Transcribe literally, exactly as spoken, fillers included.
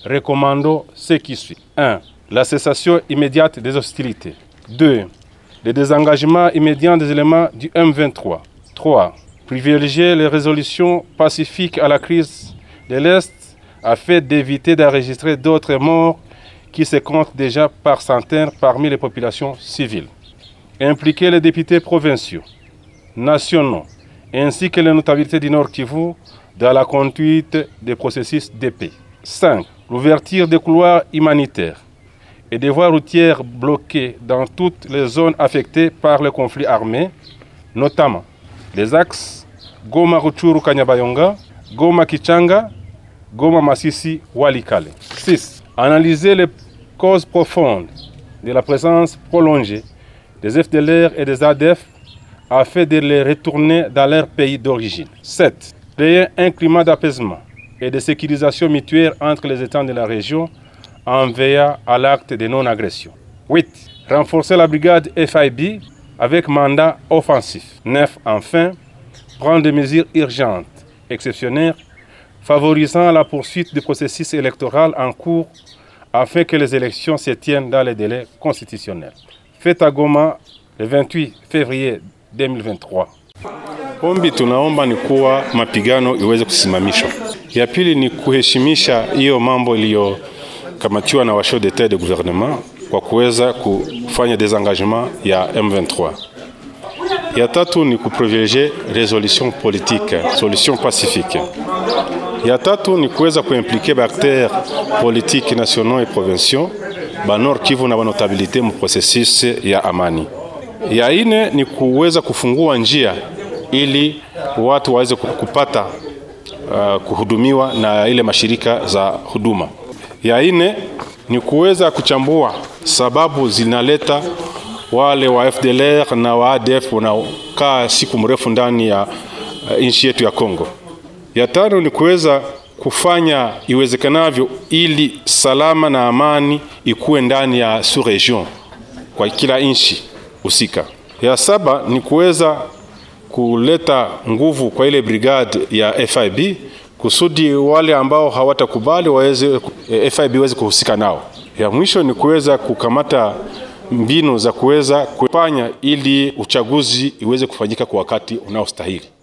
recommandons ce qui suit. un. La cessation immédiate des hostilités. deux. Le désengagement immédiat des éléments du M vingt-trois. trois. Privilégier les résolutions pacifiques à la crise de l'Est afin d'éviter d'enregistrer d'autres morts qui se comptent déjà par centaines parmi les populations civiles. Impliquer les députés provinciaux, nationaux, ainsi que les notabilités du Nord Kivu dans la conduite des processus de paix. cinq. L'ouverture des couloirs humanitaires et des voies routières bloquées dans toutes les zones affectées par le conflit armé, notamment les axes Goma-Ruchuru-Kanyabayonga, Goma-Kichanga, Goma-Masisi-Walikale. six. Analyser les causes profondes de la présence prolongée des F D L R et des A D F afin de les retourner dans leur pays d'origine. sept. Créer un climat d'apaisement et de sécurisation mutuelle entre les États de la région en veillant à l'acte de non-agression. huit. Renforcer la brigade F I B avec mandat offensif. neuf. Enfin, prendre des mesures urgentes, exceptionnelles, favorisant la poursuite du processus électoral en cours afin que les élections se tiennent dans les délais constitutionnels. Fait à Goma le vingt-huit février deux mille vingt-trois. Ombi tunaomba ni kuwa mapigano iweze kusimamishwa. Ya pili ni kuheshimisha hiyo mambo iliyokamatiwa na washo d'etat de gouvernement kwa kuweza kufanya désengagement ya M vingt-trois. Ya tatu ni kuprivilégier résolution politique, solution pacifique. Ya tatu ni kuweza kuimpliquer ba acteurs politiques nationaux et provinciaux ba Nord Kivu na ba notabilité mu processus ya amani. Ya ine ni kuweza kufungua njia ili watu waweze kupata uh, kuhudumiwa na ile mashirika za huduma. Ya ine ni kuweza kuchambua sababu zinaleta wale wa F D L R na wa A D F wanaokaa siku mrefu ndani ya uh, nchi yetu ya Kongo. Ya tano ni kuweza kufanya iwezekanavyo ili salama na amani ikuwe ndani ya sous-region kwa kila nchi husika. Ya saba ni kuweza kuleta nguvu kwa ile brigade ya F I B kusudi wale ambao hawatakubali waweze F I B waweze kuhusika nao. Ya mwisho ni kuweza kukamata mbinu za kuweza kufanya ili uchaguzi iweze kufanyika kwa wakati unaostahili.